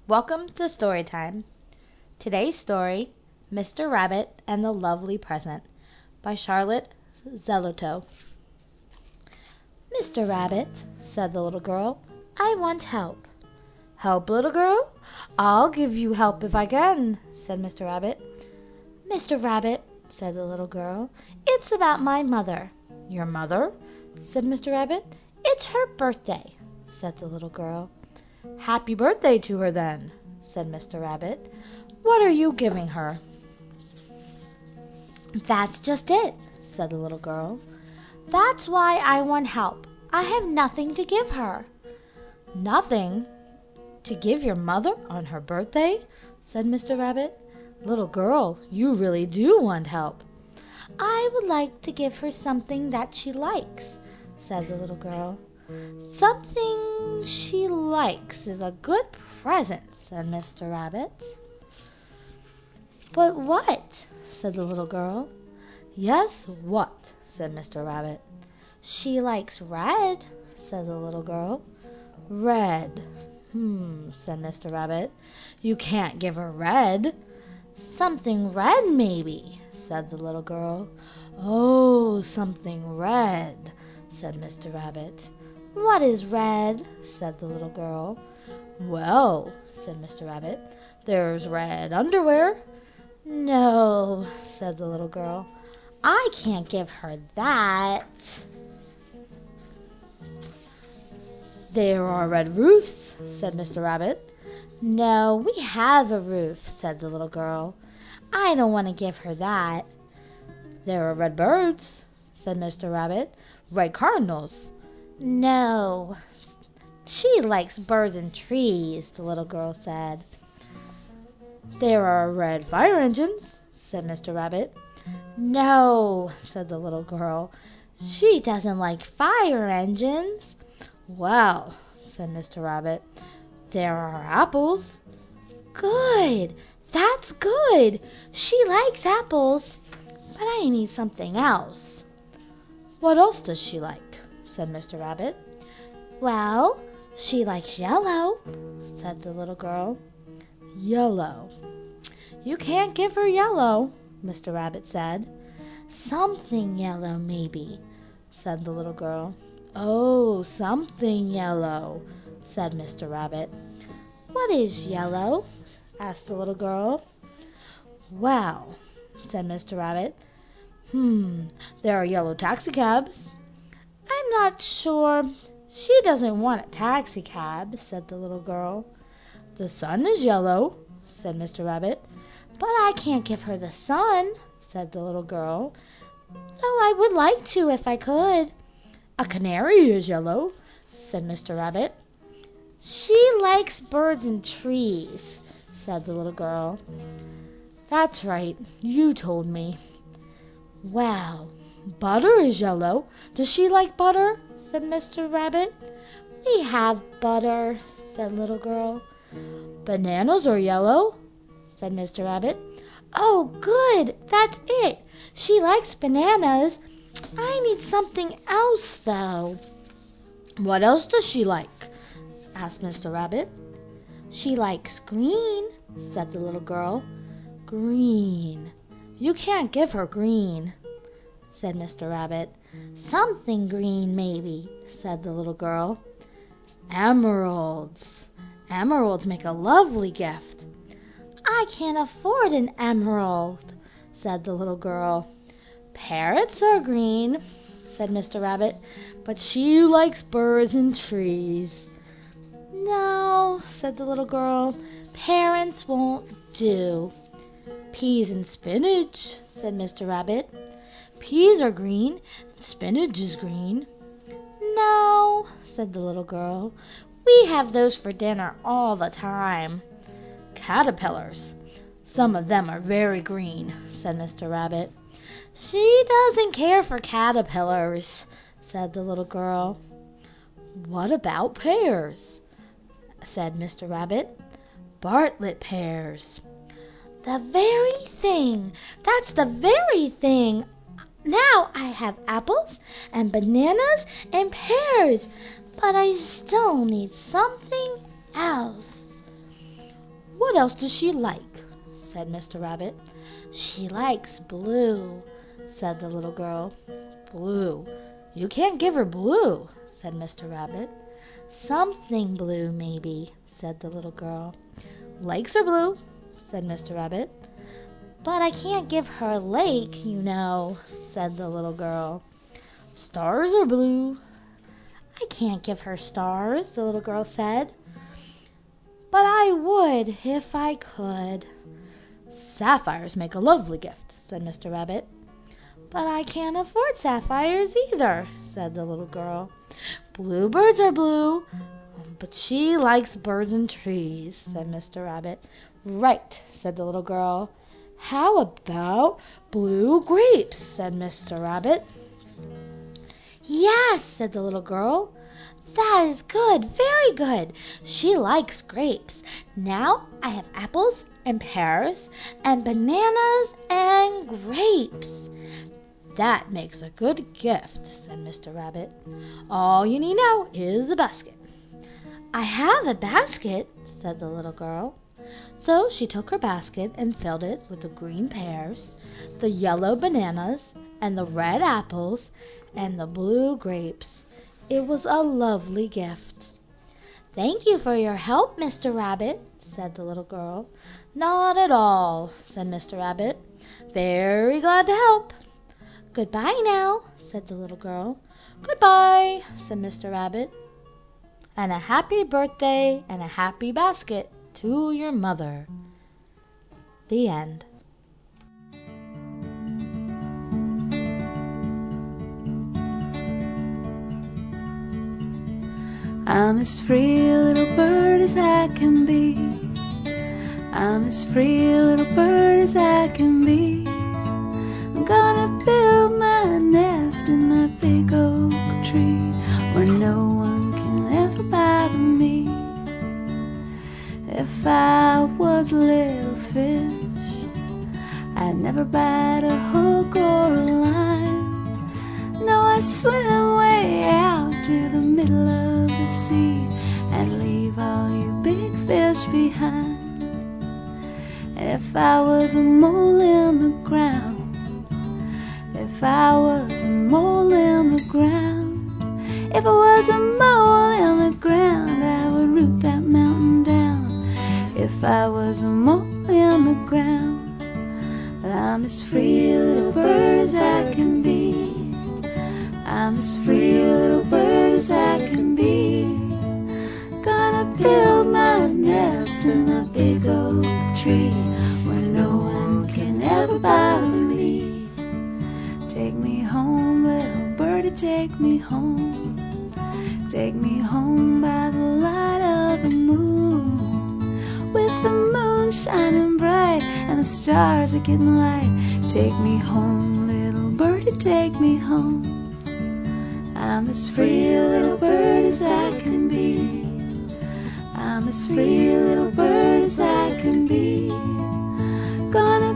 Welcome to story time. Today's story, Mr. Rabbit and the Lovely Present, by Charlotte Zelotto. "Mr. Rabbit," said the little girl, "I want help." "Help, little girl? I'll give you help if I can," said Mr. Rabbit. "Mr. Rabbit," said the little girl, "it's about my mother." "Your mother?" said Mr. Rabbit. "It's her birthday," said the little girl. "Happy birthday to her, then," said Mr. Rabbit. "What are you giving her?" "That's just it," said the little girl. "That's why I want help. I have nothing to give her." "Nothing to give your mother on her birthday?" said Mr. Rabbit. "Little girl, you really do want help." "I would like to give her something that she likes," said the little girl. "Something she likes is a good present," said Mr. Rabbit. "But what?" said the little girl. "Yes, what?" said Mr. Rabbit. "She likes red," said the little girl. "Red, said Mr. Rabbit. "You can't give her red." "Something red, maybe," said the little girl. "Oh, something red," said Mr. Rabbit. "What is red?" said the little girl. "Well," said Mr. Rabbit, "there's red underwear." "No," said the little girl, "I can't give her that." "There are red roofs," said Mr. Rabbit. "No, we have a roof," said the little girl. "I don't want to give her that." "There are red birds," said Mr. Rabbit. "Red cardinals." "No, she likes birds and trees," the little girl said. "There are red fire engines," said Mr. Rabbit. "No," said the little girl, "she doesn't like fire engines." "Well," said Mr. Rabbit, "there are apples." "Good! That's good! She likes apples. But I need something else." "What else does she like?" said Mr. Rabbit. "Well, she likes yellow," said the little girl. "Yellow. You can't give her yellow," Mr. Rabbit said. "Something yellow, maybe," said the little girl. "Oh, something yellow," said Mr. Rabbit. "What is yellow?" asked the little girl. "Well," said Mr. Rabbit, "there are yellow taxicabs." "I'm not sure. She doesn't want a taxicab," said the little girl. "The sun is yellow," said Mr. Rabbit. "But I can't give her the sun," said the little girl, "though I would like to if I could." "A canary is yellow," said Mr. Rabbit. "She likes birds and trees," said the little girl. "That's right, you told me." "Well, butter is yellow. Does she like butter?" said Mr. Rabbit. "We have butter," said the little girl. "Bananas are yellow," said Mr. Rabbit. "Oh, good! That's it! She likes bananas. I need something else, though." "What else does she like?" asked Mr. Rabbit. "She likes green," said the little girl. "Green. You can't give her green," said Mr. Rabbit. "Something green, maybe," said the little girl. "Emeralds. Emeralds make a lovely gift." "I can't afford an emerald," said the little girl. "Parrots are green," said Mr. Rabbit, "but she likes birds and trees." "No," said the little girl, "parrots won't do." "Peas and spinach," said Mr. Rabbit. "Peas are green, spinach is green." "No," said the little girl, "we have those for dinner all the time." "Caterpillars. Some of them are very green," said Mr. Rabbit. "She doesn't care for caterpillars," said the little girl. "What about pears?" said Mr. Rabbit. "Bartlett pears." "The very thing! That's the very thing! Now I have apples and bananas and pears, but I still need something else." "What else does she like?" said Mr. Rabbit. "She likes blue," said the little girl. "Blue? You can't give her blue," said Mr. Rabbit. "Something blue, maybe," said the little girl. "Lakes are blue," said Mr. Rabbit. "But I can't give her a lake, you know," said the little girl. "Stars are blue." "I can't give her stars," the little girl said. "But I would if I could." "Sapphires make a lovely gift," said Mr. Rabbit. "But I can't afford sapphires either," said the little girl. "Bluebirds are blue." "But she likes birds and trees," said Mr. Rabbit. "Right," said the little girl. "How about blue grapes?" said Mr. Rabbit. "Yes," said the little girl. "That is good, very good. She likes grapes. Now I have apples and pears and bananas and grapes." "That makes a good gift," said Mr. Rabbit. "All you need now is a basket." "I have a basket," said the little girl. So she took her basket and filled it with the green pears, the yellow bananas, and the red apples, and the blue grapes. It was a lovely gift. "Thank you for your help, Mr. Rabbit," said the little girl. "Not at all," said Mr. Rabbit. "Very glad to help." "Goodbye now," said the little girl. "Goodbye," said Mr. Rabbit. "And a happy birthday and a happy basket to your mother." The end. I'm as free a little bird as I can be. I'm as free a little bird as I can be. I'm gonna build my nest in that big oak tree where no one can ever bother me. If I was a little fish, I'd never bite a hook or a line. No, I swim way out to the middle of the sea and leave all you big fish behind. And if I was a mole in the ground, if I was a mole in the ground, if I was a mole in the ground, I would root that mountain down. If I was a mole in the ground, but I'm as free a little bird as I can be. I'm as free a little bird as I can be. Gonna build my nest in a big oak tree where no one can ever bother me. Take me home, little birdie, take me home. Take me home by the light of the moon, with the moon shining bright and the stars are getting light. Take me home, little birdie, take me home. I'm as free a little bird as I can be. I'm as free a little bird as I can be. Gonna